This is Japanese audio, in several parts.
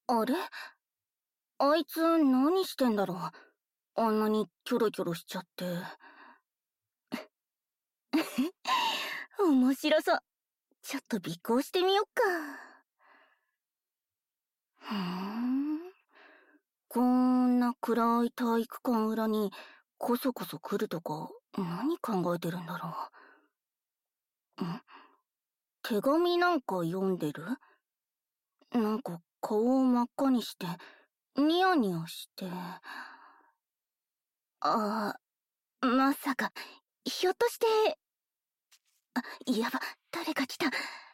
あれ、あいつ何してんだろう。あんなにキョロキョロしちゃって。面白そう。ちょっと尾行してみよっか。ふーん。こんな暗い体育館裏にこそこそ来るとか何考えてるんだろう。手紙なんか読んでる？なんか顔を真っ赤にしてニヤニヤして。まさか、ひょっとして、やば、誰か来た。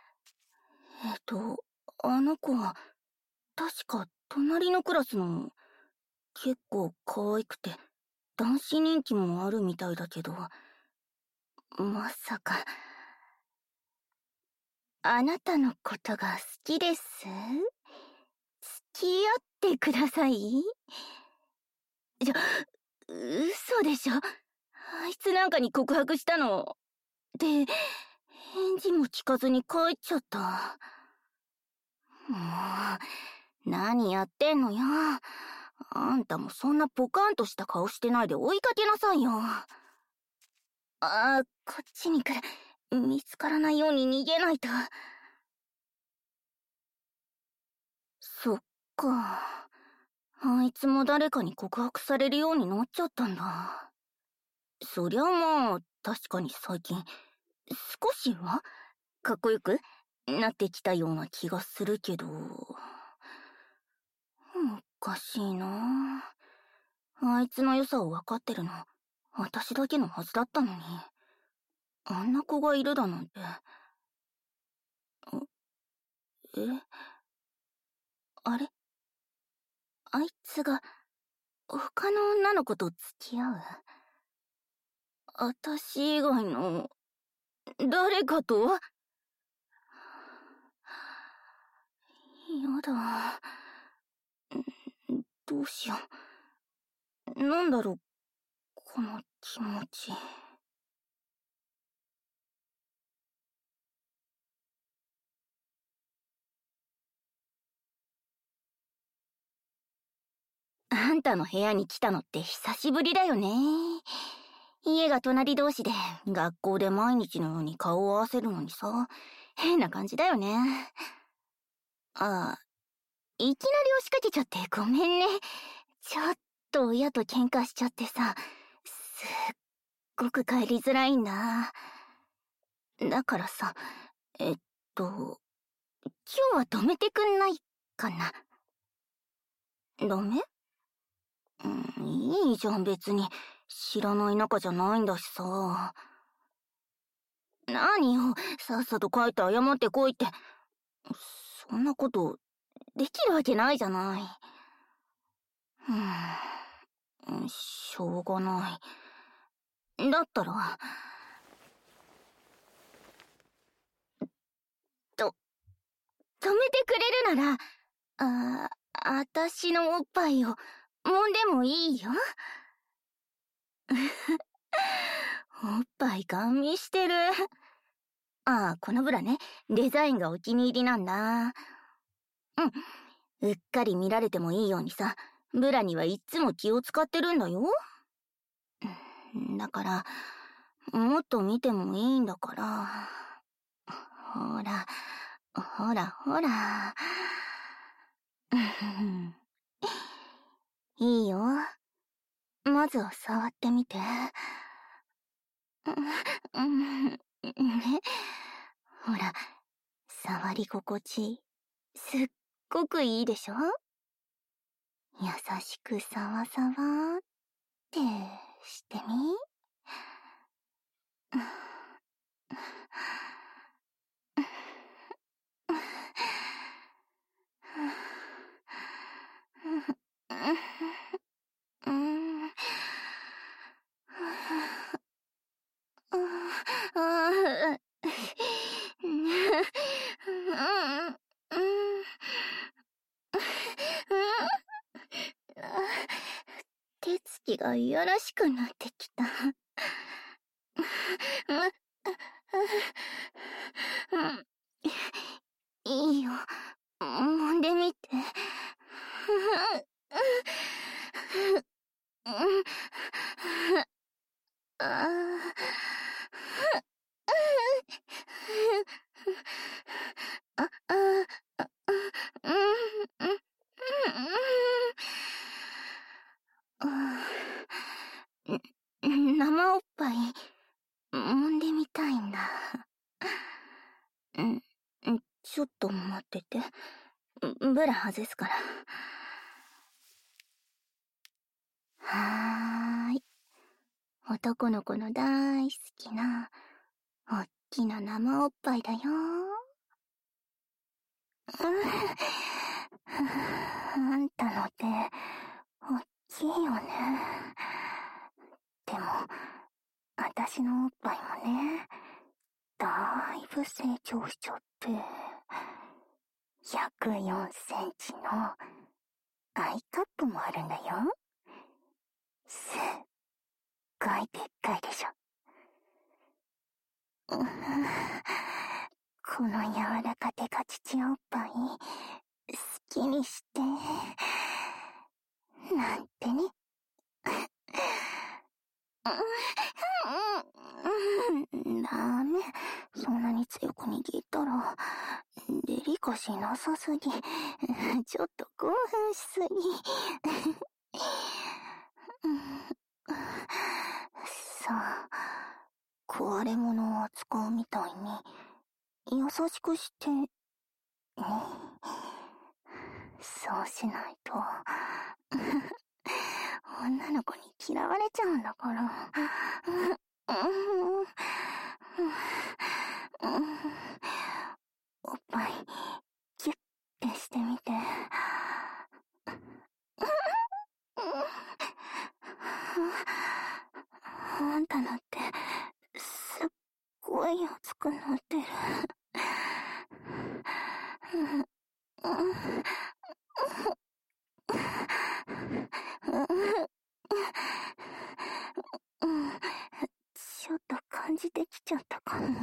あの子は、確か隣のクラスの、結構可愛くて、男子人気もあるみたいだけど、まさか、あなたのことが好きです？付き合ってください？嘘でしょ？あいつなんかに告白したの。で、返事も聞かずに帰っちゃった。もう、何やってんのよ。あんたもそんなポカンとした顔してないで追いかけなさいよ。こっちに来る。見つからないように逃げないと。そっか。あいつも誰かに告白されるようになっちゃったんだ。そりゃまあ、確かに最近、少しはかっこよくなってきたような気がするけど。おかしいな。あいつの良さを分かってるの、私だけのはずだったのに。あんな子がいるだなんて。え、あれ、あいつが、他の女の子と付き合う？私以外の、誰かと？やだ。どうしよう。なんだろう、この気持ち。あんたの部屋に来たのって久しぶりだよね。家が隣同士で、学校で毎日のように顔を合わせるのにさ、変な感じだよね。いきなり押しかけちゃってごめんね。ちょっと親と喧嘩しちゃってさ、すっごく帰りづらいんだ。だからさ、今日は止めてくんないかな。ダメ？いいじゃん別に。知らない仲じゃないんだしさ。何よ、さっさと帰って謝ってこいって。そんなこと、できるわけないじゃない。しょうがない。だったら、と、止めてくれるなら、あたしのおっぱいを、揉んでもいいよ。おっぱいガン見してる。このブラね、デザインがお気に入りなんだ。うっかり見られてもいいようにさ、ブラにはいっつも気を使ってるんだよ。だから、もっと見てもいいんだから。ほら、ほら、ほら。いいよ。まずは触ってみて。ね、ほら、触り心地、すっごくいいでしょ？優しくさわさわってしてみ。手つきがいやらしくなってきた。いいよ、揉んでみて。 ブラ外すから。はーい。男の子の大好きな、おっきな生おっぱいだよ。あんたの手、おっきいよね。でも、あたしのおっぱいもね、だいぶ成長しちゃって、104センチのアイカップもあるんだよ。すっごいでっかいでしょ。この柔らかテカチチおっぱい、好きにして、なんてね。ダメ。そんなに強く握ったら、デリカシーなさすぎ。ちょっと興奮しすぎ。さあ、壊れ物を扱うみたいに、優しくして、そうしないと、女の子に嫌われちゃうんだから。おっぱい、キュッてしてみて。あんたのって、すっごい熱くなってる。ちょっと感じてきちゃったかも。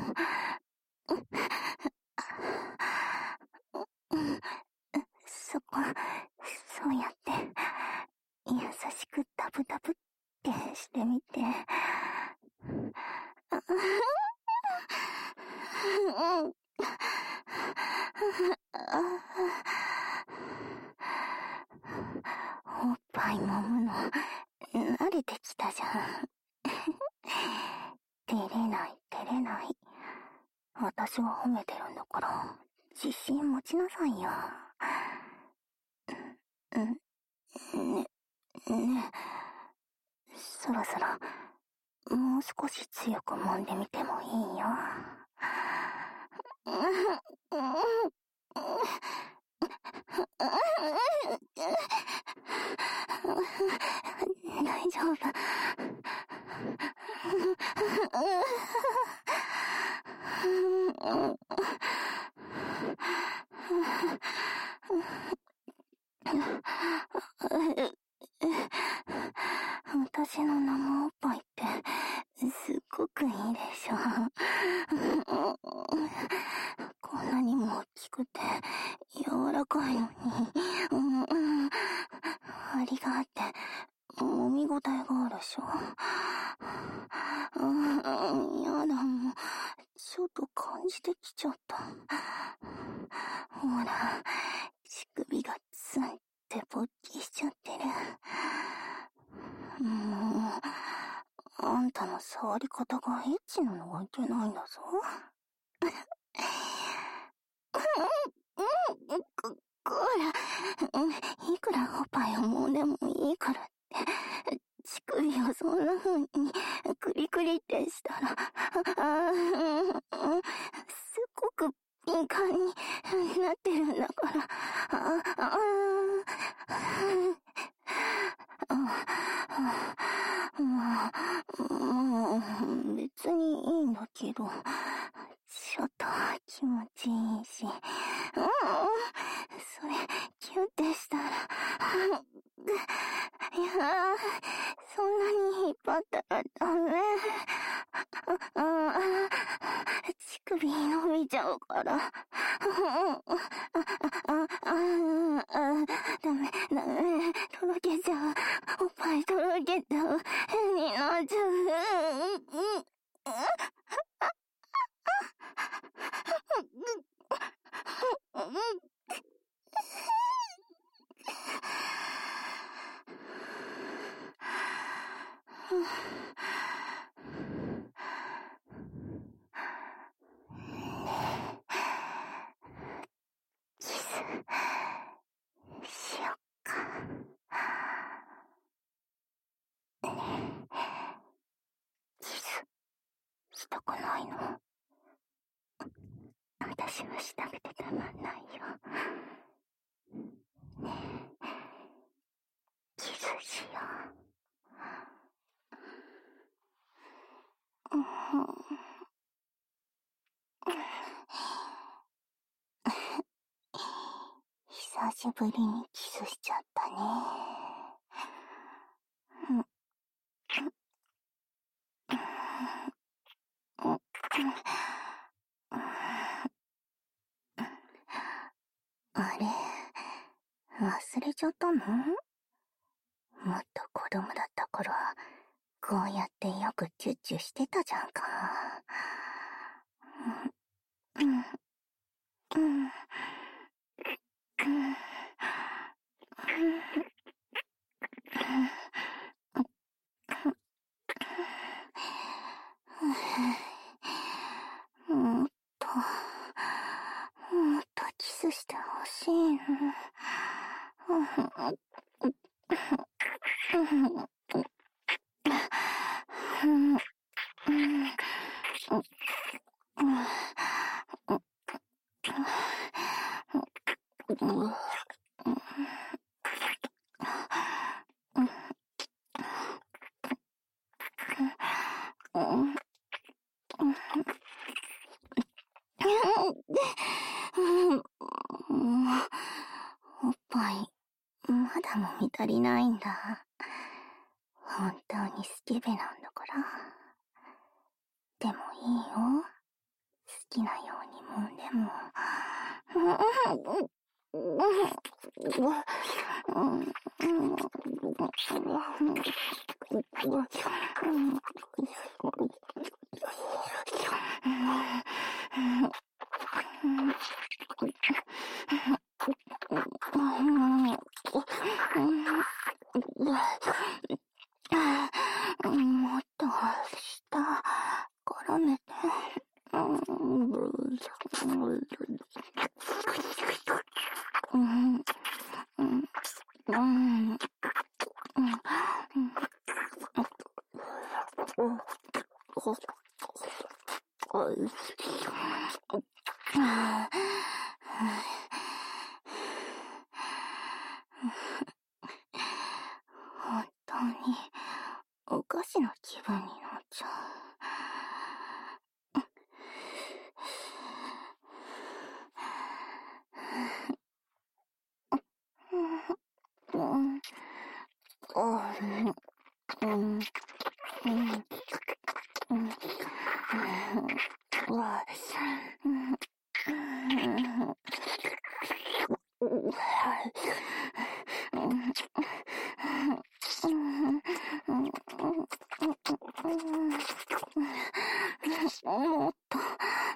そうやって、優しくダブダブってしてみて。おっぱい揉むの、慣れてきたじゃん。照れない。私が褒めてるんだから、自信持ちなさいよ。ねえ、そろそろ、もう少し強く揉んでみてもいいよ。大丈夫。私の生おっぱいってすっごくいいでしょ。こんなにも大きくて柔らかいのに、張りがあって揉み応えがあるでしょ。やだ、もうちょっと感じてきちゃった。ほら、乳首がツンって勃起しちゃってる。あんたの触り方がエッチなのがいけないんだぞ。こら、いくらおっぱいを揉んでもいいからって、乳首をそんな風にクリクリってしたら、すっごく敏感になってるんだから、もう、別にいいんだけど、ちょっと気持ちいいし、それ、キュンってしたら、いやそんなに引っ張ったらダメ。乳首伸びちゃうから。ダメ、とろけちゃう。おっぱいとろけちゃう。変になっちゃう。キスないの？私はしたくてたまんないよ。ねえ、キスしよう。久しぶりにキスしちゃったね。あれ、忘れちゃったの？もっと子供だった頃はこうやってよくチュッチュしてたじゃんか。もっと、もっとキスしてほしいの。おっぱい、まだもみ足りないんだ。本当にスケベなんだから。でもいいよ。好きなように揉んでも。もっと下絡めて。本当におかしな気分になっちゃう。もっと。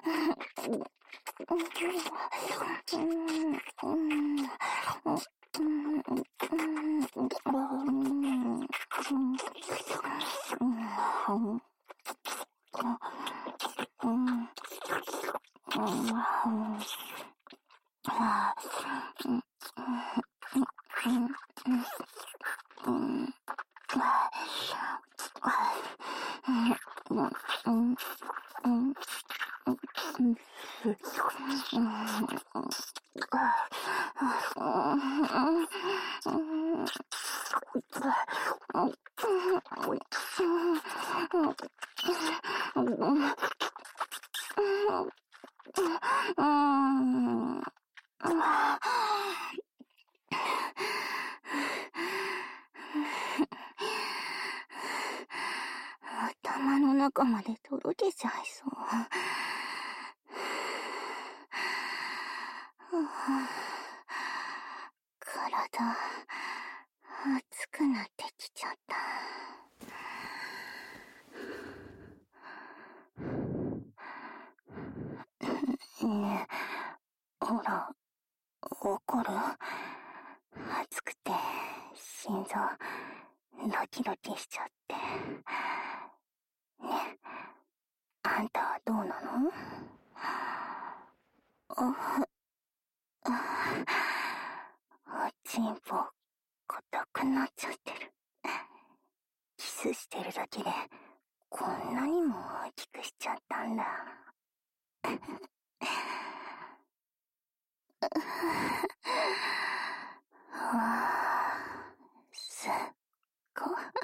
頭の中までとろけちゃいそう。体、熱くなってきちゃった。ねえ、ほら、怒る？熱くて、心臓、ドキドキしちゃって。ね、あんたはどうなの？おちんぽ、硬くなっちゃってる。キスしてるだけで、 こんなにも大きくしちゃったんだ。すっご。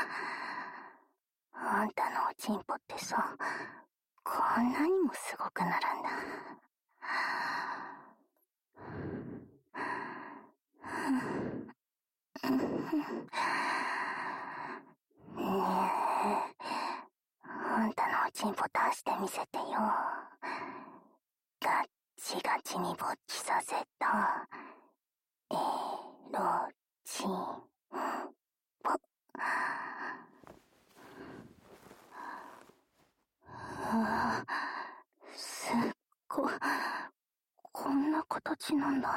あんたのおちんぽってさ、こんなにもすごくなるんだ。ねえ、あんたのおちんぽ出してみせてよ。ガッチガチに勃起させたエロチンポ。すっご、こんな形なんだ。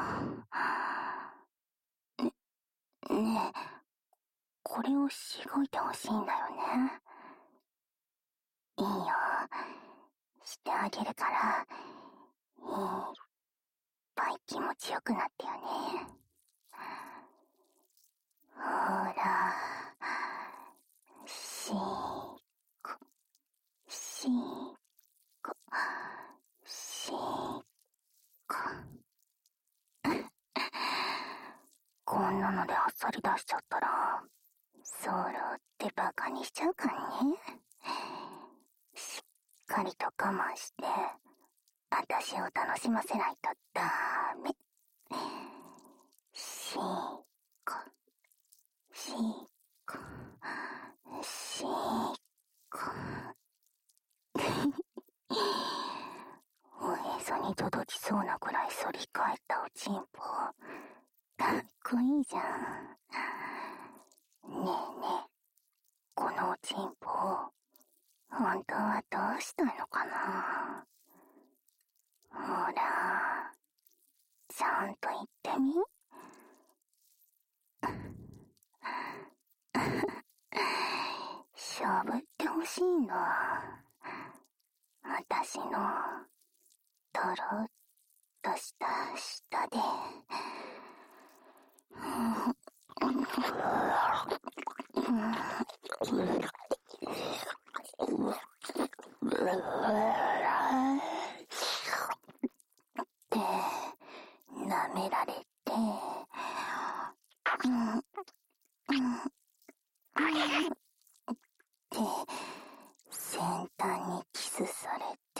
ねえ、これをしごいてほしいんだよね。いいよ、してあげるから、いっぱい気持ちよくなってよね。ほら、しーこ、しーこ、しーこ。こんなのであっさり出しちゃったら、ソロってバカにしちゃうからね。しっかりと我慢して、私を楽しませないとダメ。しーこ、しーこ、しーこ。おへそに届きそうなくらい反り返ったおちんぽ。かっこいいじゃん。ねえねえ、このおちんぽ、本当はどうしたいのかな。ほら、ちゃんと言ってみ。しゃぶってほしいんだ。私の、とろっとした舌で。で、舐められて、で、先端にキスされて、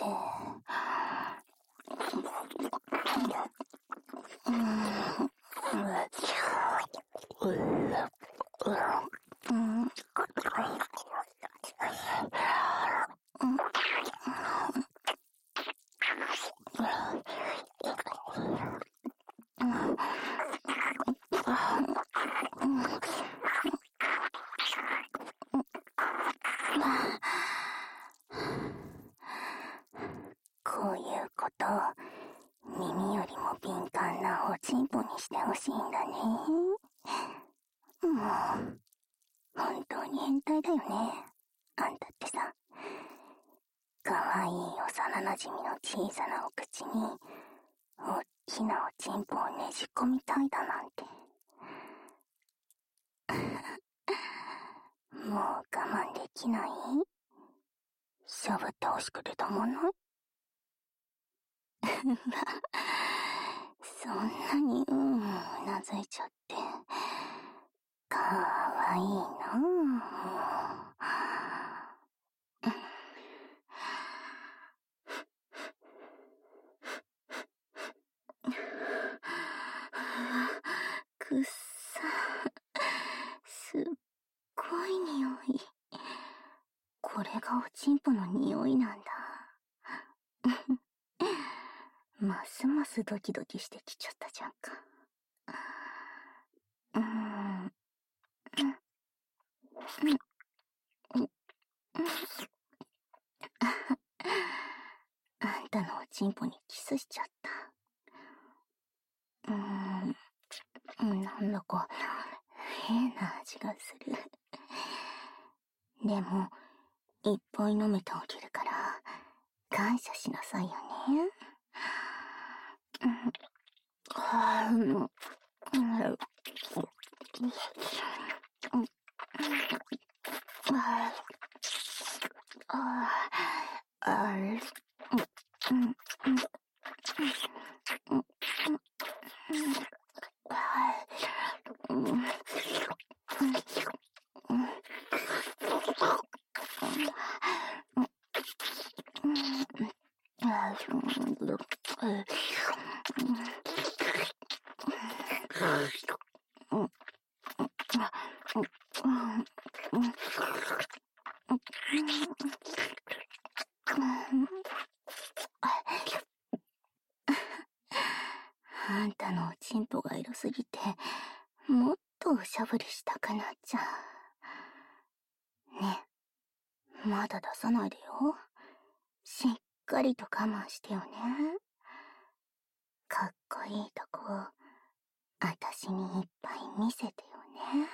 こういうこと耳よりも敏感なおちんぽにしてほしいんだね。もう本当に変態だよね。あんたってさ、かわいい幼なじみの小さなお口におっきなおちんぽをねじ込みたいだなんて。もう我慢できない？しゃぶってほしくてたまんない？そんなにうなずいちゃって、かわいいなぁ。くっさ、すっごい匂い。これがおちんぽの匂いなんだ。ますますドキドキしてきちゃったじゃんか。あんたのおちんぽにキスしちゃった。なんだか変な味がする。でも、いっぱい飲めてあげるから、感謝しなさいよね。 あんたのおちんぽが色すぎて、もっとおしゃぶりしたくなっちゃう。ねえ、まだ出さないでよ。しっかりと我慢してよね。かっこいいとこ、あたしにいっぱい見せてよね。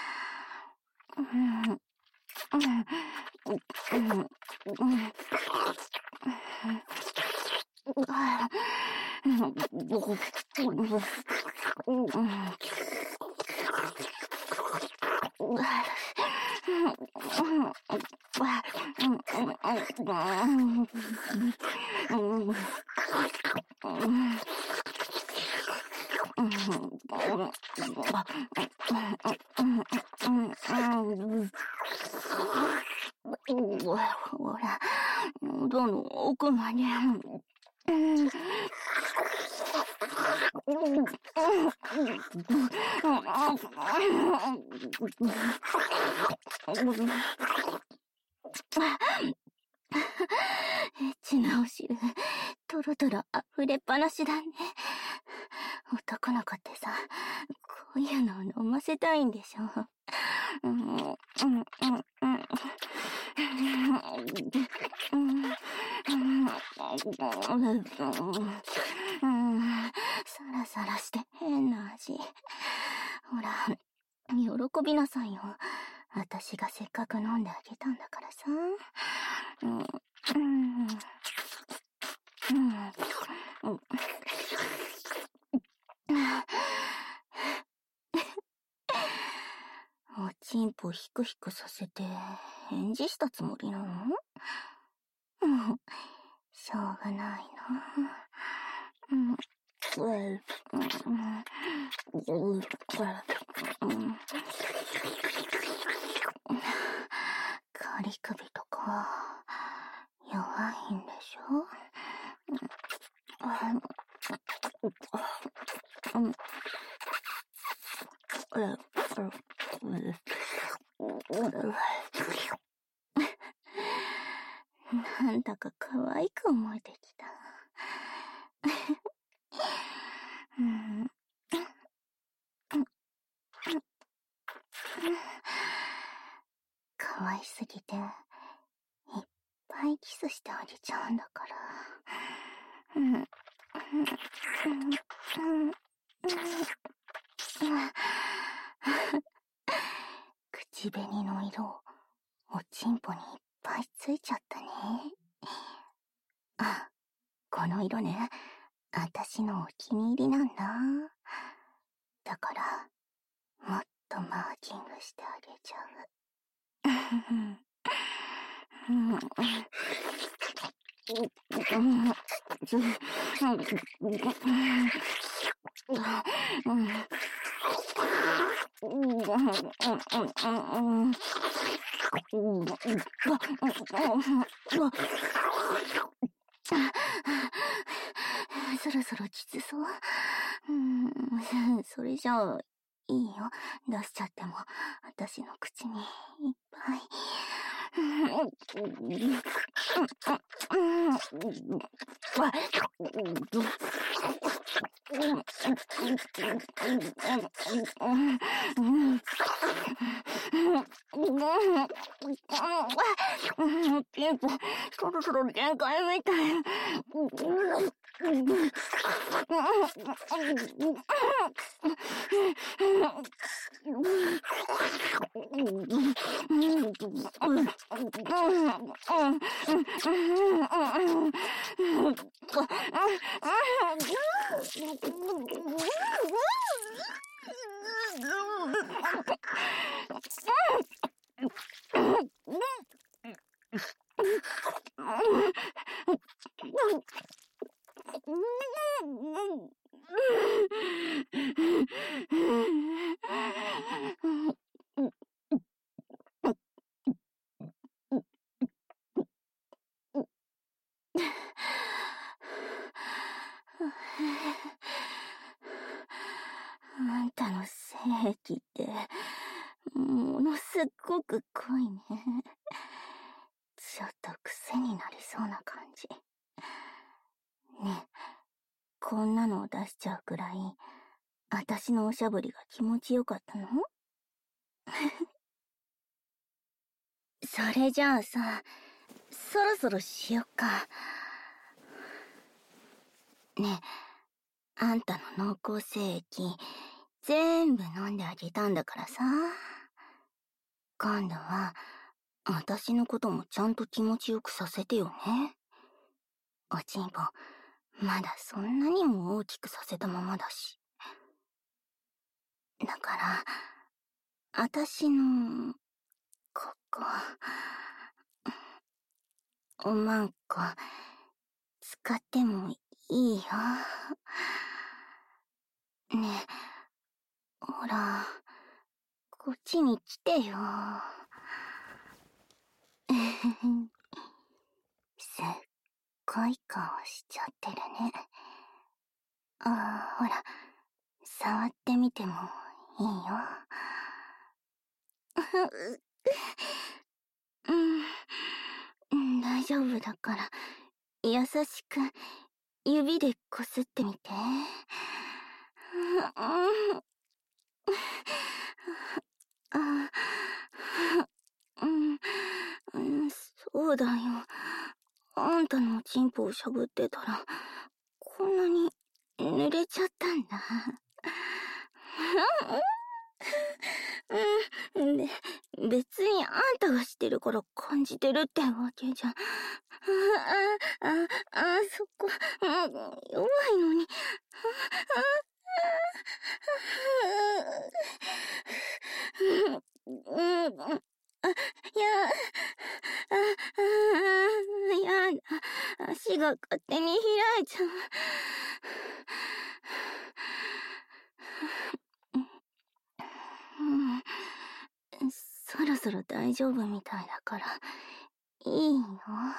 ほら、喉の奥まで。エッチなお汁、トロトロ溢れっぱなしだね。男の子ってさ、こういうのを飲ませたいんでしょ。サラサラして変な味。ほら、喜びなさいよ。私がせっかく飲んであげたんだからさ。おちんぽヒクヒクさせて返事したつもりなの？しょうがないな。仮首とか弱いんでしょ？なんだか可愛く思えてきた。可愛すぎて、いっぱいキスしてあげちゃうんだから。口紅の色、おちんぽにいっぱいついちゃったね。あ、この色ね、あたしのお気に入りなんだ。だから、もっとマーキングしてあげちゃう。そろそろきつそう。それじゃあ、いいよ。出しちゃっても、私の口にいっぱい。ピンポ、そろそろ限界みたい。 液って、ものすっごく濃いね。ちょっと癖になりそうな感じ。ねえ、こんなのを出しちゃうくらい、私のおしゃぶりが気持ちよかったの？それじゃあさ、そろそろしよっか。ねえ、あんたの濃厚精液、全部飲んであげたんだからさ。今度は、私のこともちゃんと気持ちよくさせてよね。おちんぽ、まだそんなにも大きくさせたままだし。だから、私の、ここ、おまんこ、使ってもいいよ。ねえ、ほら、こっちに来てよ。すっごい顔しちゃってるね。ほら、触ってみてもいいよ。大丈夫だから、優しく指でこすってみて。そうだよ。あんたのおちんぽをしゃぶってたら、こんなに濡れちゃったんだ。で、別にあんたがしてるから感じてるってわけじゃ。そこ、弱いのに。やだ。足が勝手に開いちゃう。そろそろ大丈夫みたいだから、いいよ。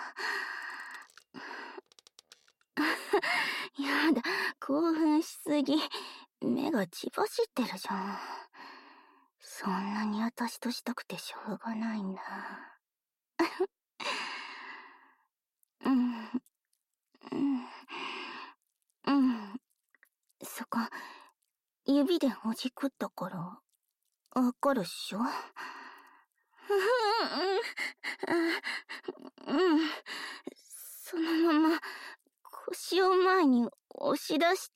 やだ、興奮しすぎ。目が血走ってるじゃん。そんなに私としたくてしょうがないんだ。そこ、指でほじくったから、わかるっしょ？そのまま、腰を前に押し出して、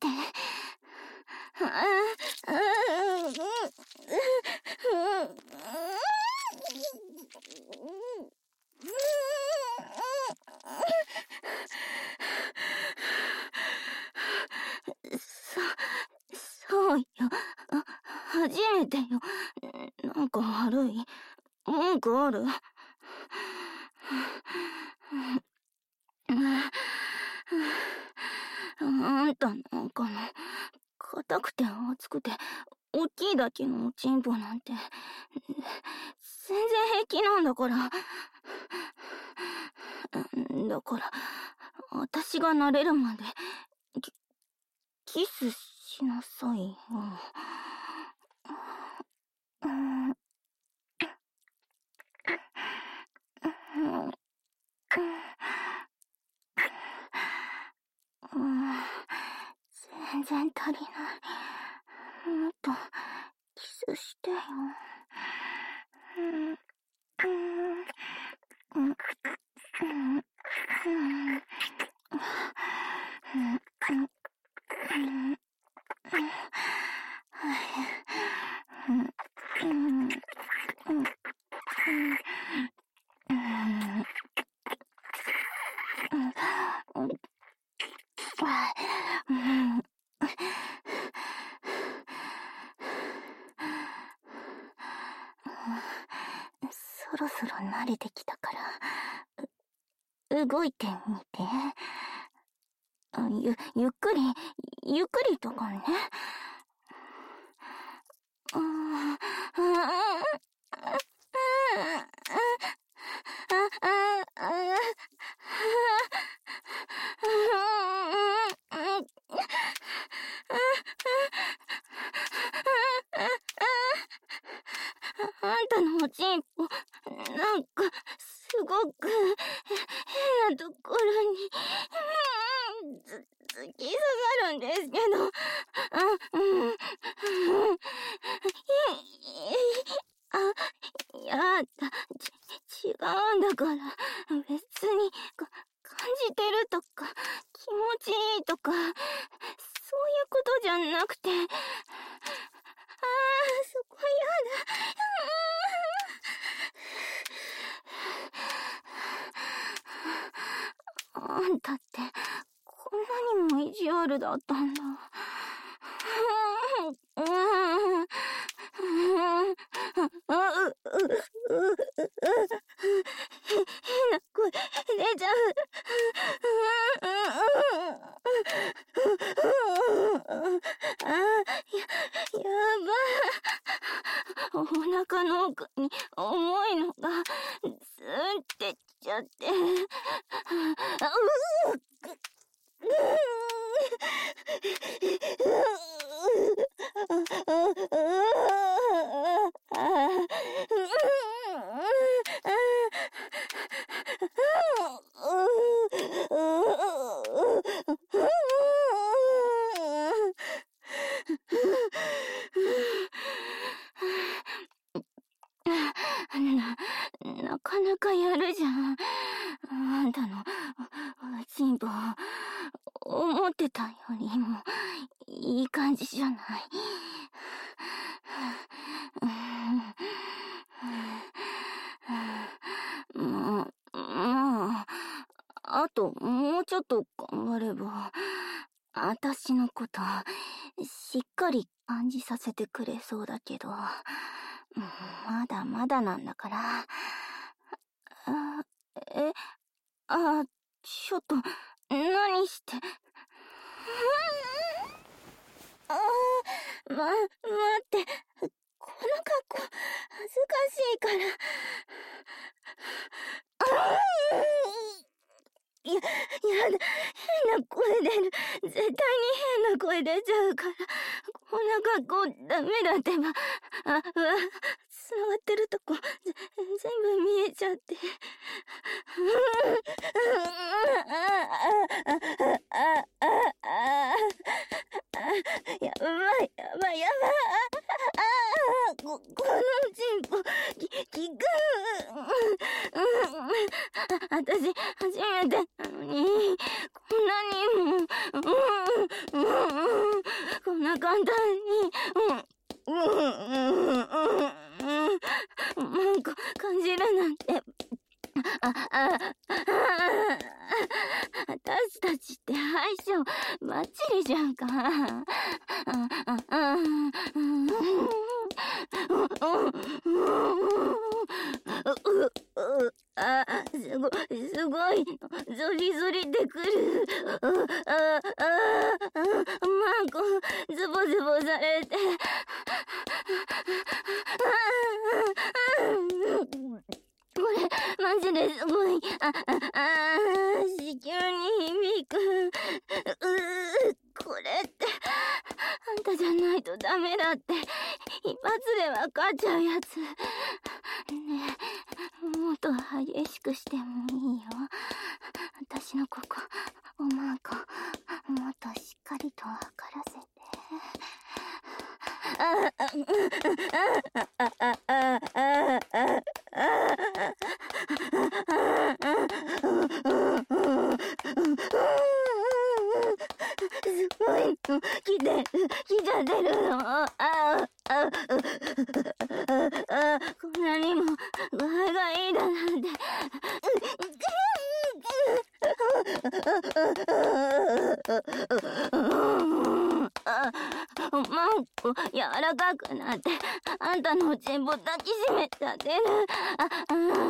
そうよ。初めてよ。なんか悪い。文句ある？あんたなんかの、硬くて厚くて、大きいだけのおちんぽなんて、全然平気なんだから。だから、私が慣れるまで、キスしなさいよ。全然足りない。もっと、キスしてよ。そろそろ慣れてきたから、動いてみて。ゆっくりとかね。 あんたのおちんぽ、なんか、すごく、変なところに、突き刺さるんですけど、やだ、違うんだから、別に、感じてるとか、気持ちいいとか、そういうことじゃなくて、そこやだ。あんたって、こんなにも意地悪だったんだ。変な声出ちゃう。やば。お腹の奥に重いのがスーってきちゃって。なかなかやるじゃん。あんたのチンポ、思ってたよりもいい感じじゃない。もう、あともうちょっと頑張れば、私のことしっかり感じさせてくれそうだけど、まだまだなんだから。ちょっと、何して。待って。この格好、恥ずかしいから。やだ。変な声出る。絶対に変な声出ちゃうから。こんな格好ダメだってば。繋がってるとこ、全部見えちゃって。やばい。このチンポ、効く。私、初めてなのに、こんなにも、こんな簡単に、なんか感じるなんて。私たちって相性バッチリじゃんか。すごいの、ゾリゾリでくる。ズボズボされて。これ、マジですごい。子宮に響く。これって、あんたじゃないとダメだって、一発でわかっちゃうやつ。ねえ、もっと激しくしてもいいよ。私のここ、おまんこ、もっとしっかりとわからせて。すごいの、来ちゃってるの。こんなにも具合がいいだなんて。マンコ柔らかくなって、あんたのおちんぽ抱きしめちゃってる。エッチ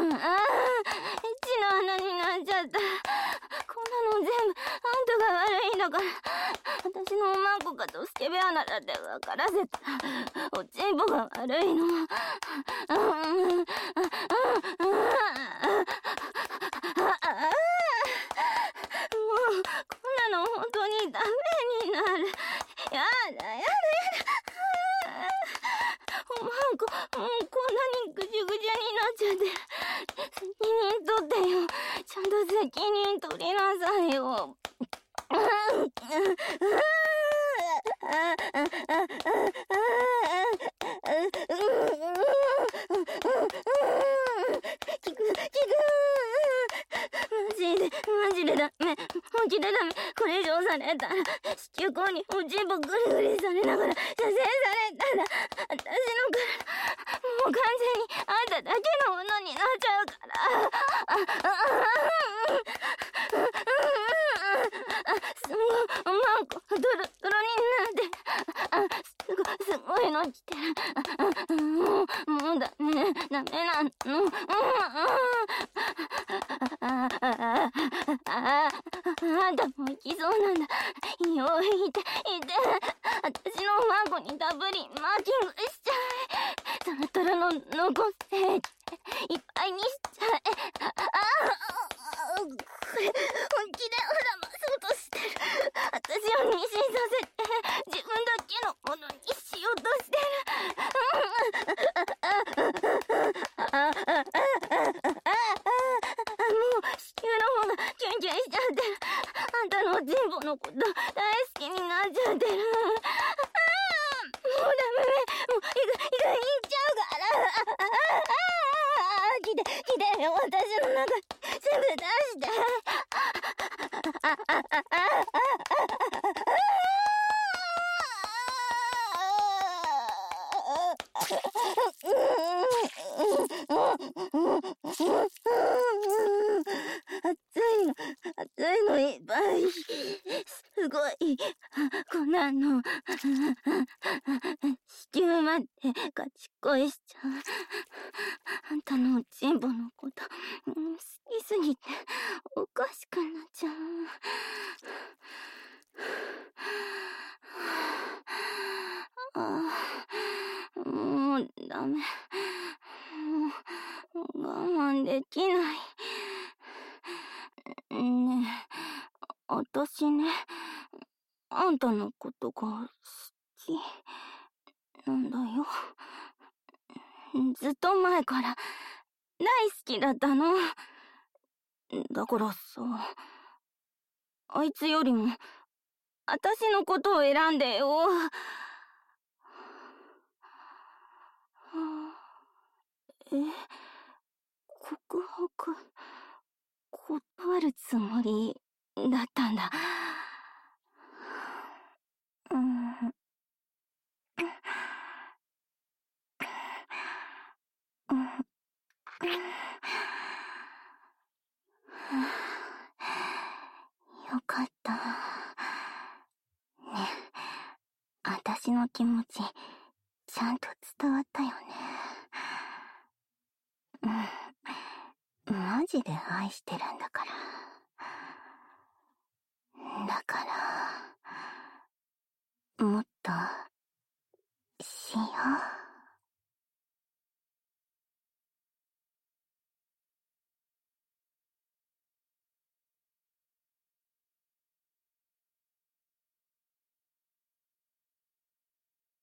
な穴になっちゃった。こんなの全部あんたが悪いんだから。私のおまんこかとスケベ穴だって分からせたら、おちんぽが悪いの。こんなの本当にダメになる。やだ。おまんここんなにぐじゅぐじゅになっちゃってる。責任取ってよ。ちゃんと責任取りなさいよ。聞く。マジでダメ。本気でダメ。これ以上されたら、子宮口におちんぽグリグリされながら、射精されたら、私の体、もう完全にあんただけのものになっちゃうから。すごい、マンコ、ドロドロになって、すごいの来てる。もうダメなの。あんたも行きそうなんだ。よいて、私のマンコにダブリマーキングしちゃえ。トロトロの残せ。いっぱいにしちゃえ。これ、本気で恨まそうとしてる。私を妊娠させて、自分だけのものにしようとしてる。もう、子宮の方がキュンキュンしちゃってる。あんたのおちんぽのこと、大好きになっちゃってる。もうダメ。もう、行っちゃうから。来てよ、私の中、全部出して。熱いのいっぱい。すごい。こんなの。子宮までガチ恋しちゃう。あんたのおちんぽのこと、好きすぎておかしくなっちゃう。もうダメ。もう我慢できない。ねえ、私ね、あんたのことが好きなんだよ。ずっと前から大好きだったの。だからさ、あいつよりも私のことを選んでよ。告白、断るつもりだったんだ。よかった。ね、私の気持ち、ちゃんと伝わったよね。マジで愛してるんだから。だから、もっと、しよう。